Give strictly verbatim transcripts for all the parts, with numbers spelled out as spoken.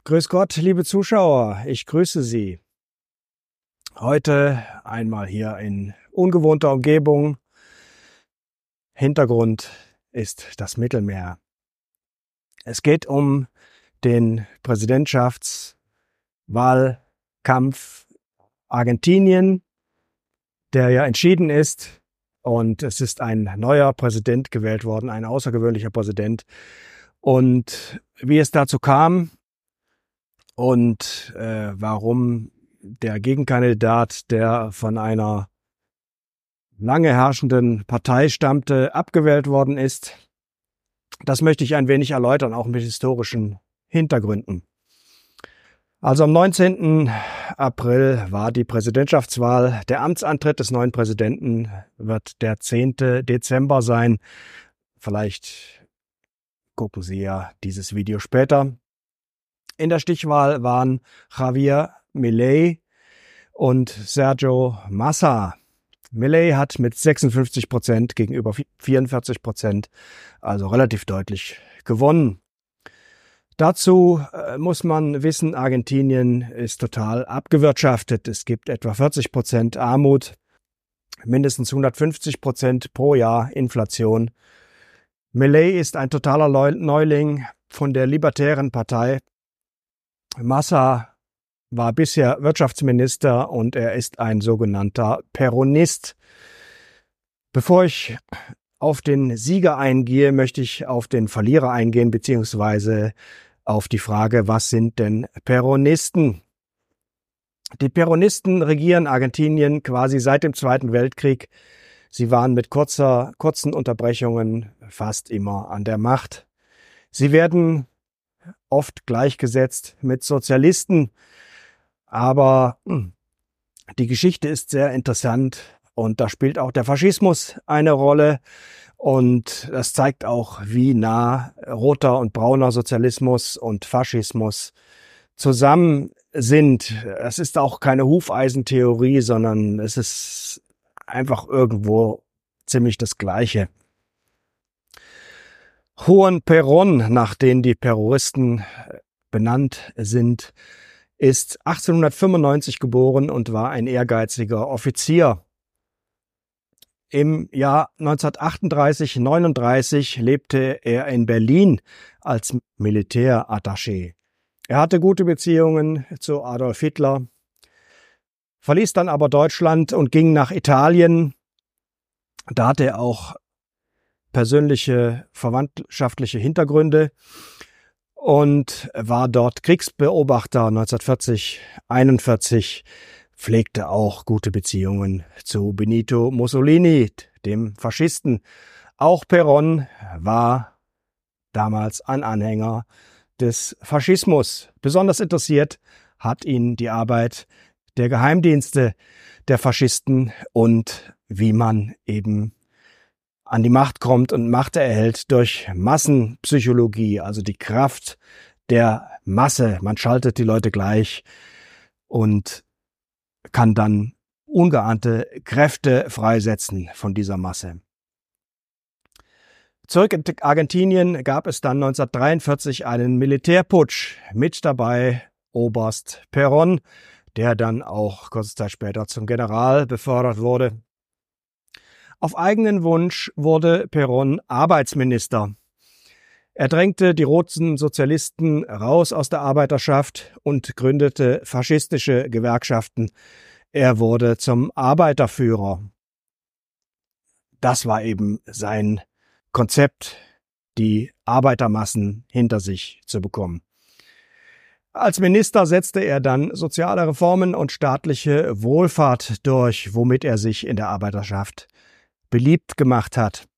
Grüß Gott, liebe Zuschauer, ich grüße Sie. Heute einmal hier in ungewohnter Umgebung. Hintergrund ist das Mittelmeer. Es geht um den Präsidentschaftswahlkampf Argentinien, der ja entschieden ist. Und es ist ein neuer Präsident gewählt worden, ein außergewöhnlicher Präsident. Und wie es dazu kam, und äh, warum der Gegenkandidat, der von einer lange herrschenden Partei stammte, abgewählt worden ist, das möchte ich ein wenig erläutern, auch mit historischen Hintergründen. Also am neunzehnten April war die Präsidentschaftswahl. Der Amtsantritt des neuen Präsidenten wird der zehnte Dezember sein. Vielleicht gucken Sie ja dieses Video später. In der Stichwahl waren Javier Milei und Sergio Massa. Milei hat mit sechsundfünfzig Prozent gegenüber vierundvierzig Prozent, also relativ deutlich, gewonnen. Dazu äh, muss man wissen, Argentinien ist total abgewirtschaftet. Es gibt etwa vierzig Prozent Armut, mindestens hundertfünfzig Prozent pro Jahr Inflation. Milei ist ein totaler Neuling von der Libertären Partei. Massa war bisher Wirtschaftsminister und er ist ein sogenannter Peronist. Bevor ich auf den Sieger eingehe, möchte ich auf den Verlierer eingehen, beziehungsweise auf die Frage, was sind denn Peronisten? Die Peronisten regieren Argentinien quasi seit dem Zweiten Weltkrieg. Sie waren mit kurzer, kurzen Unterbrechungen fast immer an der Macht. Sie werden oft gleichgesetzt mit Sozialisten, aber die Geschichte ist sehr interessant und da spielt auch der Faschismus eine Rolle und das zeigt auch, wie nah roter und brauner Sozialismus und Faschismus zusammen sind. Es ist auch keine Hufeisentheorie, sondern es ist einfach irgendwo ziemlich das Gleiche. Juan Perón, nach dem die Terroristen benannt sind, ist achtzehnhundertfünfundneunzig geboren und war ein ehrgeiziger Offizier. Im Jahr neunzehnhundertachtunddreißig neununddreißig lebte er in Berlin als Militärattaché. Er hatte gute Beziehungen zu Adolf Hitler, verließ dann aber Deutschland und ging nach Italien. Da hatte er auch persönliche verwandtschaftliche Hintergründe und war dort Kriegsbeobachter neunzehnhundertvierzig einundvierzig, pflegte auch gute Beziehungen zu Benito Mussolini, dem Faschisten. Auch Perón war damals ein Anhänger des Faschismus. Besonders interessiert hat ihn die Arbeit der Geheimdienste der Faschisten und wie man eben an die Macht kommt und Macht erhält durch Massenpsychologie, also die Kraft der Masse. Man schaltet die Leute gleich und kann dann ungeahnte Kräfte freisetzen von dieser Masse. Zurück in Argentinien gab es dann neunzehnhundertdreiundvierzig einen Militärputsch, mit dabei Oberst Perón, der dann auch kurze Zeit später zum General befördert wurde. Auf eigenen Wunsch wurde Perón Arbeitsminister. Er drängte die roten Sozialisten raus aus der Arbeiterschaft und gründete faschistische Gewerkschaften. Er wurde zum Arbeiterführer. Das war eben sein Konzept, die Arbeitermassen hinter sich zu bekommen. Als Minister setzte er dann soziale Reformen und staatliche Wohlfahrt durch, womit er sich in der Arbeiterschaft beliebt gemacht hat.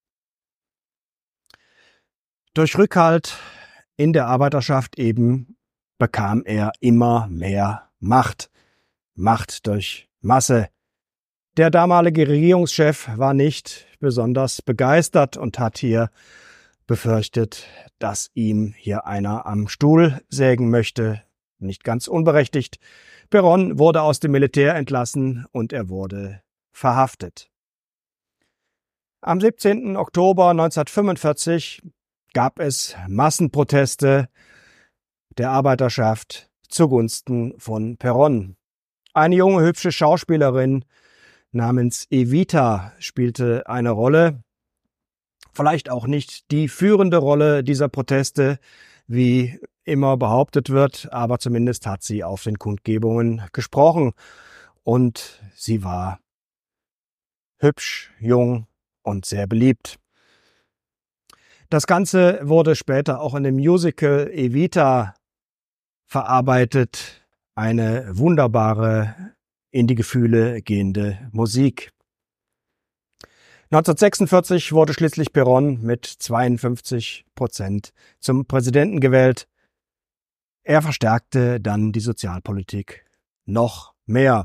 Durch Rückhalt in der Arbeiterschaft eben bekam er immer mehr Macht. Macht durch Masse. Der damalige Regierungschef war nicht besonders begeistert und hat hier befürchtet, dass ihm hier einer am Stuhl sägen möchte. Nicht ganz unberechtigt. Perón wurde aus dem Militär entlassen und er wurde verhaftet. Am siebzehnten Oktober neunzehnhundertfünfundvierzig gab es Massenproteste der Arbeiterschaft zugunsten von Perón. Eine junge, hübsche Schauspielerin namens Evita spielte eine Rolle, vielleicht auch nicht die führende Rolle dieser Proteste, wie immer behauptet wird, aber zumindest hat sie auf den Kundgebungen gesprochen und sie war hübsch, jung und sehr beliebt. Das Ganze wurde später auch in dem Musical Evita verarbeitet, eine wunderbare, in die Gefühle gehende Musik. neunzehnhundertsechsundvierzig wurde schließlich Perón mit zweiundfünfzig Prozent zum Präsidenten gewählt. Er verstärkte dann die Sozialpolitik noch mehr.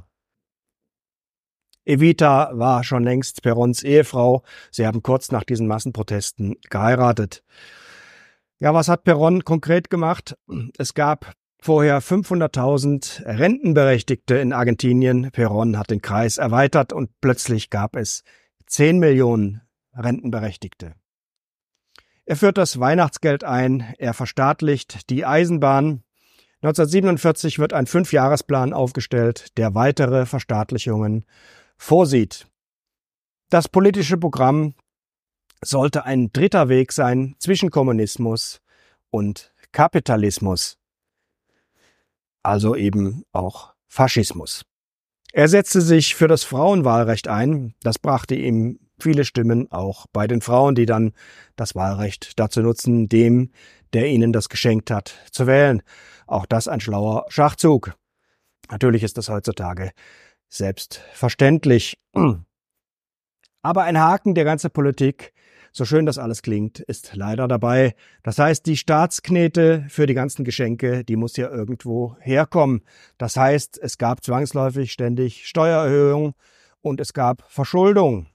Evita war schon längst Peróns Ehefrau. Sie haben kurz nach diesen Massenprotesten geheiratet. Ja, was hat Perón konkret gemacht? Es gab vorher fünfhunderttausend Rentenberechtigte in Argentinien. Perón hat den Kreis erweitert und plötzlich gab es zehn Millionen Rentenberechtigte. Er führt das Weihnachtsgeld ein, er verstaatlicht die Eisenbahn. neunzehnhundertsiebenundvierzig wird ein Fünfjahresplan aufgestellt, der weitere Verstaatlichungen vorsieht. Das politische Programm sollte ein dritter Weg sein zwischen Kommunismus und Kapitalismus, also eben auch Faschismus. Er setzte sich für das Frauenwahlrecht ein. Das brachte ihm viele Stimmen auch bei den Frauen, die dann das Wahlrecht dazu nutzen, dem, der ihnen das geschenkt hat, zu wählen. Auch das ein schlauer Schachzug. Natürlich ist das heutzutage selbstverständlich. Aber ein Haken der ganzen Politik, so schön das alles klingt, ist leider dabei. Das heißt, die Staatsknete für die ganzen Geschenke, die muss ja irgendwo herkommen. Das heißt, es gab zwangsläufig ständig Steuererhöhungen und es gab Verschuldung.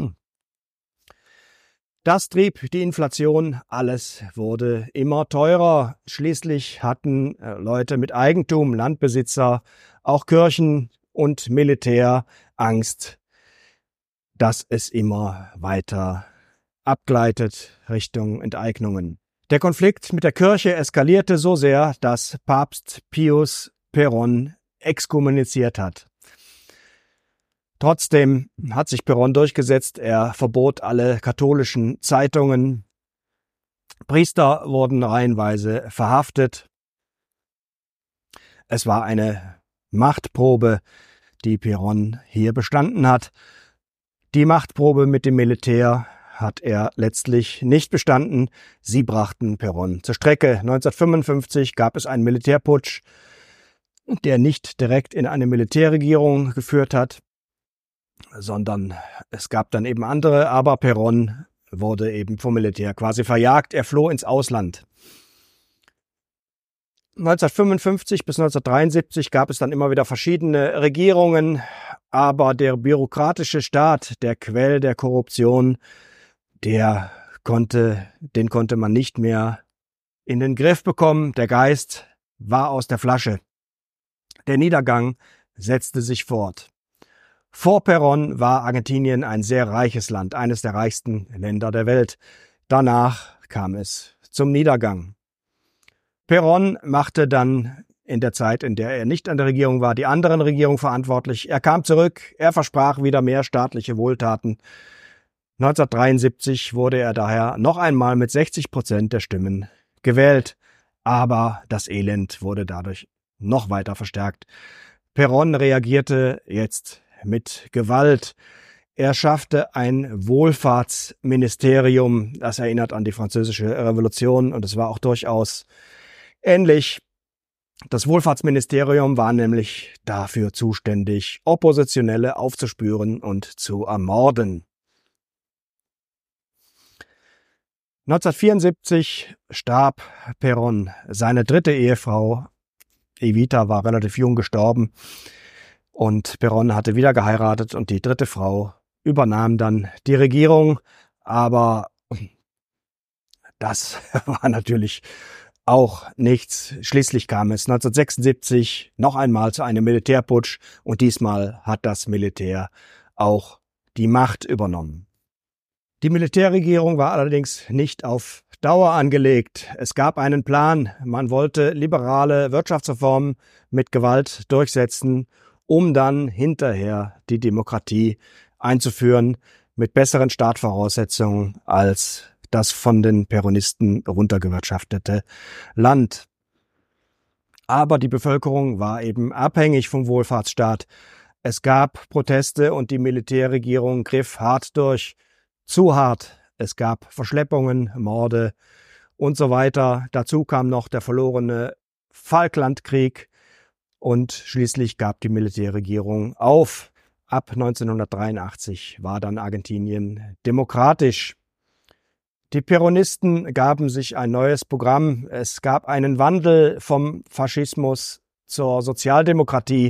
Das trieb die Inflation, alles wurde immer teurer. Schließlich hatten Leute mit Eigentum, Landbesitzer, auch Kirchen und Militär Angst, dass es immer weiter abgleitet Richtung Enteignungen. Der Konflikt mit der Kirche eskalierte so sehr, dass Papst Pius Perón exkommuniziert hat. Trotzdem hat sich Perón durchgesetzt. Er verbot alle katholischen Zeitungen. Priester wurden reihenweise verhaftet. Es war eine Machtprobe, die Perón hier bestanden hat. Die Machtprobe mit dem Militär hat er letztlich nicht bestanden. Sie brachten Perón zur Strecke. neunzehnhundertfünfundfünfzig gab es einen Militärputsch, der nicht direkt in eine Militärregierung geführt hat, sondern es gab dann eben andere, aber Perón wurde eben vom Militär quasi verjagt. Er floh ins Ausland. neunzehnhundertfünfundfünfzig bis neunzehnhundertdreiundsiebzig gab es dann immer wieder verschiedene Regierungen, aber der bürokratische Staat, der Quell der Korruption, der konnte, den konnte man nicht mehr in den Griff bekommen. Der Geist war aus der Flasche. Der Niedergang setzte sich fort. Vor Perón war Argentinien ein sehr reiches Land, eines der reichsten Länder der Welt. Danach kam es zum Niedergang. Perón machte dann in der Zeit, in der er nicht an der Regierung war, die anderen Regierungen verantwortlich. Er kam zurück, er versprach wieder mehr staatliche Wohltaten. neunzehnhundertdreiundsiebzig wurde er daher noch einmal mit sechzig Prozent der Stimmen gewählt. Aber das Elend wurde dadurch noch weiter verstärkt. Perón reagierte jetzt mit Gewalt. Er schaffte ein Wohlfahrtsministerium, das erinnert an die Französische Revolution, und es war auch durchaus ähnlich. Das Wohlfahrtsministerium war nämlich dafür zuständig, Oppositionelle aufzuspüren und zu ermorden. neunzehnhundertvierundsiebzig starb Perón. Seine dritte Ehefrau, Evita, war relativ jung gestorben. Und Perón hatte wieder geheiratet und die dritte Frau übernahm dann die Regierung. Aber das war natürlich auch nichts. Schließlich kam es neunzehnhundertsechsundsiebzig noch einmal zu einem Militärputsch und diesmal hat das Militär auch die Macht übernommen. Die Militärregierung war allerdings nicht auf Dauer angelegt. Es gab einen Plan. Man wollte liberale Wirtschaftsreformen mit Gewalt durchsetzen, um dann hinterher die Demokratie einzuführen mit besseren Startvoraussetzungen als das von den Peronisten runtergewirtschaftete Land. Aber die Bevölkerung war eben abhängig vom Wohlfahrtsstaat. Es gab Proteste und die Militärregierung griff hart durch. Zu hart. Es gab Verschleppungen, Morde und so weiter. Dazu kam noch der verlorene Falklandkrieg und schließlich gab die Militärregierung auf. Ab neunzehnhundertdreiundachtzig war dann Argentinien demokratisch. Die Peronisten gaben sich ein neues Programm. Es gab einen Wandel vom Faschismus zur Sozialdemokratie.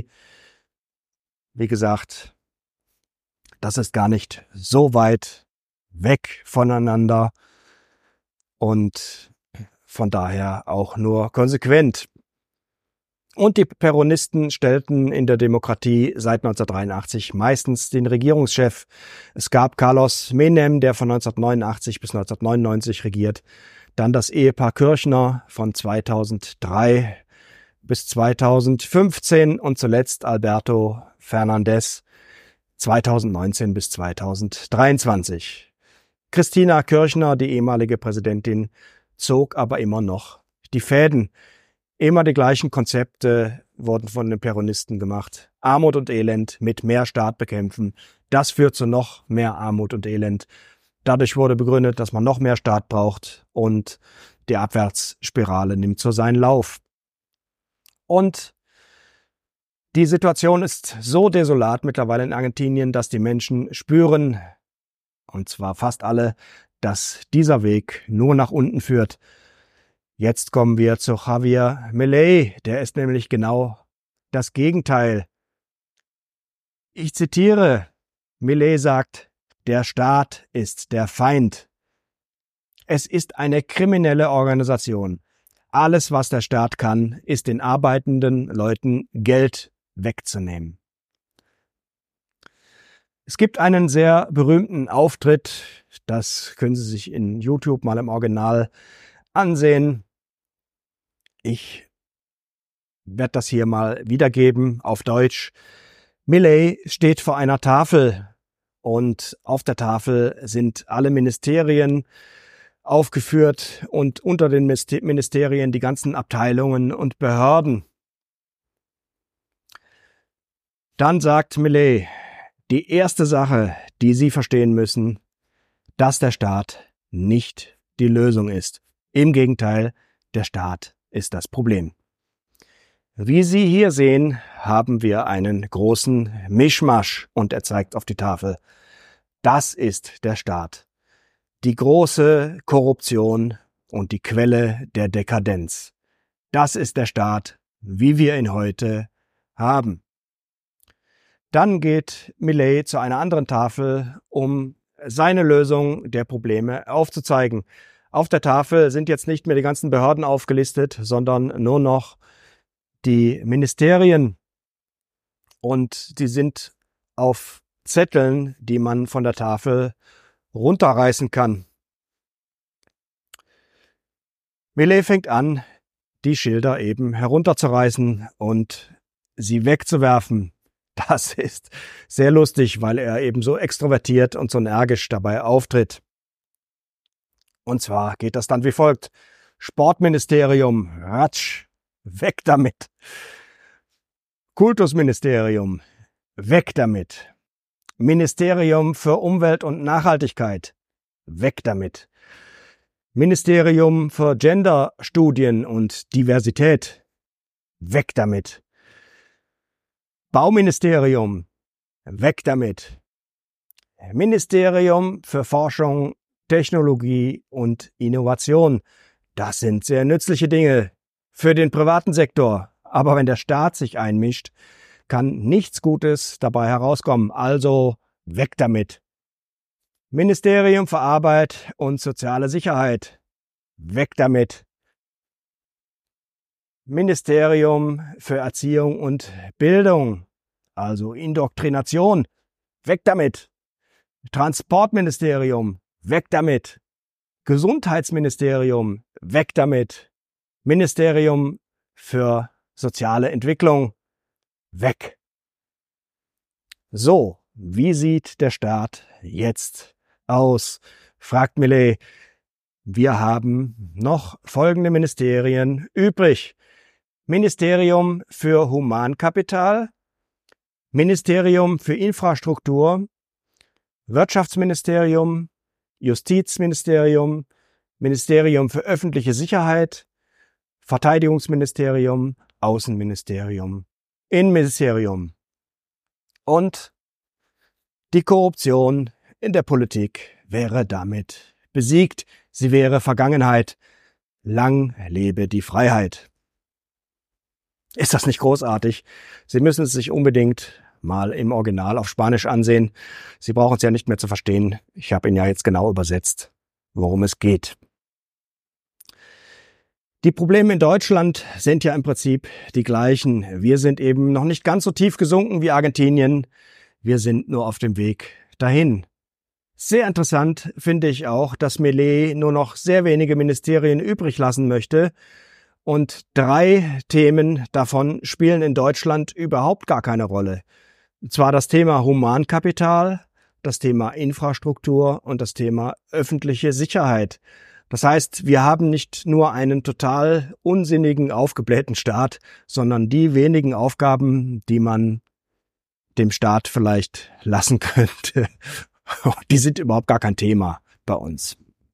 Wie gesagt, das ist gar nicht so weit weg voneinander und von daher auch nur konsequent. Und die Peronisten stellten in der Demokratie seit neunzehnhundertdreiundachtzig meistens den Regierungschef. Es gab Carlos Menem, der von neunzehnhundertneunundachtzig bis neunzehnhundertneunundneunzig regiert. Dann das Ehepaar Kirchner von zweitausenddrei bis zweitausendfünfzehn und zuletzt Alberto Fernandez zweitausendneunzehn bis zweitausenddreiundzwanzig. Cristina Kirchner, die ehemalige Präsidentin, zog aber immer noch die Fäden. Immer die gleichen Konzepte wurden von den Peronisten gemacht. Armut und Elend mit mehr Staat bekämpfen. Das führt zu noch mehr Armut und Elend. Dadurch wurde begründet, dass man noch mehr Staat braucht und die Abwärtsspirale nimmt so seinen Lauf. Und die Situation ist so desolat mittlerweile in Argentinien, dass die Menschen spüren, und zwar fast alle, dass dieser Weg nur nach unten führt. Jetzt kommen wir zu Javier Milei, der ist nämlich genau das Gegenteil. Ich zitiere, Milei sagt, der Staat ist der Feind. Es ist eine kriminelle Organisation. Alles, was der Staat kann, ist den arbeitenden Leuten Geld wegzunehmen. Es gibt einen sehr berühmten Auftritt, das können Sie sich in YouTube mal im Original ansehen. Ich werde das hier mal wiedergeben auf Deutsch. Milei steht vor einer Tafel und auf der Tafel sind alle Ministerien aufgeführt und unter den Ministerien die ganzen Abteilungen und Behörden. Dann sagt Milei, die erste Sache, die Sie verstehen müssen, dass der Staat nicht die Lösung ist. Im Gegenteil, der Staat ist das Problem. Wie Sie hier sehen, haben wir einen großen Mischmasch und er zeigt auf die Tafel. Das ist der Staat. Die große Korruption und die Quelle der Dekadenz. Das ist der Staat, wie wir ihn heute haben. Dann geht Milei zu einer anderen Tafel, um seine Lösung der Probleme aufzuzeigen. Auf der Tafel sind jetzt nicht mehr die ganzen Behörden aufgelistet, sondern nur noch die Ministerien. Und die sind auf Zetteln, die man von der Tafel runterreißen kann. Milei fängt an, die Schilder eben herunterzureißen und sie wegzuwerfen. Das ist sehr lustig, weil er eben so extrovertiert und so energisch dabei auftritt. Und zwar geht das dann wie folgt. Sportministerium, ratsch, weg damit. Kultusministerium, weg damit. Ministerium für Umwelt und Nachhaltigkeit, weg damit. Ministerium für Genderstudien und Diversität, weg damit. Bauministerium, weg damit. Ministerium für Forschung, Technologie und Innovation. Das sind sehr nützliche Dinge für den privaten Sektor. Aber wenn der Staat sich einmischt, kann nichts Gutes dabei herauskommen. Also weg damit. Ministerium für Arbeit und soziale Sicherheit. Weg damit. Ministerium für Erziehung und Bildung, also Indoktrination. Weg damit. Transportministerium. weg damit. Gesundheitsministerium, weg damit. Ministerium für soziale Entwicklung, weg. So, wie sieht der Staat jetzt aus? Fragt Millet. Wir haben noch folgende Ministerien übrig. Ministerium für Humankapital, Ministerium für Infrastruktur, Wirtschaftsministerium, Justizministerium, Ministerium für öffentliche Sicherheit, Verteidigungsministerium, Außenministerium, Innenministerium. Und die Korruption in der Politik wäre damit besiegt. Sie wäre Vergangenheit. Lang lebe die Freiheit. Ist das nicht großartig? Sie müssen es sich unbedingt mal im Original auf Spanisch ansehen. Sie brauchen es ja nicht mehr zu verstehen. Ich habe Ihnen ja jetzt genau übersetzt, worum es geht. Die Probleme in Deutschland sind ja im Prinzip die gleichen. Wir sind eben noch nicht ganz so tief gesunken wie Argentinien. Wir sind nur auf dem Weg dahin. Sehr interessant finde ich auch, dass Millet nur noch sehr wenige Ministerien übrig lassen möchte. Und drei Themen davon spielen in Deutschland überhaupt gar keine Rolle. Und zwar das Thema Humankapital, das Thema Infrastruktur und das Thema öffentliche Sicherheit. Das heißt, wir haben nicht nur einen total unsinnigen, aufgeblähten Staat, sondern die wenigen Aufgaben, die man dem Staat vielleicht lassen könnte, die sind überhaupt gar kein Thema bei uns.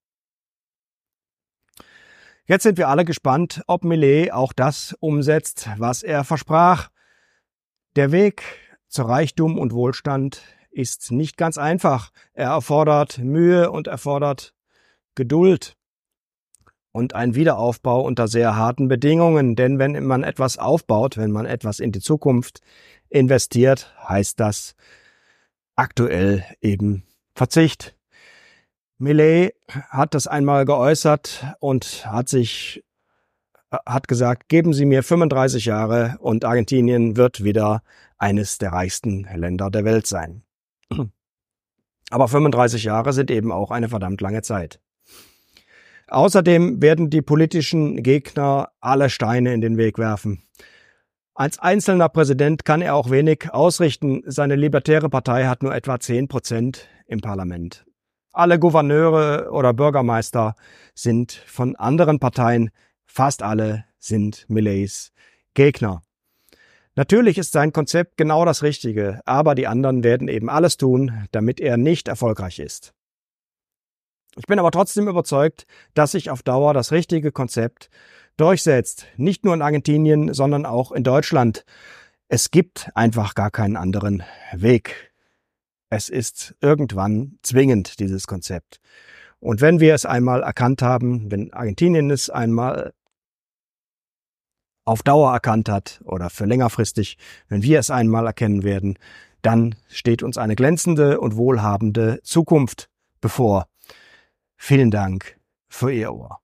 Jetzt sind wir alle gespannt, ob Millet auch das umsetzt, was er versprach. Der Weg zu Reichtum und Wohlstand ist nicht ganz einfach. Er erfordert Mühe und erfordert Geduld und einen Wiederaufbau unter sehr harten Bedingungen. Denn wenn man etwas aufbaut, wenn man etwas in die Zukunft investiert, heißt das aktuell eben Verzicht. Millet hat das einmal geäußert und hat sich, hat gesagt, geben Sie mir fünfunddreißig Jahre und Argentinien wird wieder eines der reichsten Länder der Welt sein. Aber fünfunddreißig Jahre sind eben auch eine verdammt lange Zeit. Außerdem werden die politischen Gegner alle Steine in den Weg werfen. Als einzelner Präsident kann er auch wenig ausrichten. Seine Libertäre Partei hat nur etwa zehn Prozent im Parlament. Alle Gouverneure oder Bürgermeister sind von anderen Parteien, fast alle sind Millets Gegner. Natürlich ist sein Konzept genau das Richtige, aber die anderen werden eben alles tun, damit er nicht erfolgreich ist. Ich bin aber trotzdem überzeugt, dass sich auf Dauer das richtige Konzept durchsetzt. Nicht nur in Argentinien, sondern auch in Deutschland. Es gibt einfach gar keinen anderen Weg. Es ist irgendwann zwingend, dieses Konzept. Und wenn wir es einmal erkannt haben, wenn Argentinien es einmal auf Dauer erkannt hat oder für längerfristig, wenn wir es einmal erkennen werden, dann steht uns eine glänzende und wohlhabende Zukunft bevor. Vielen Dank für Ihr Ohr.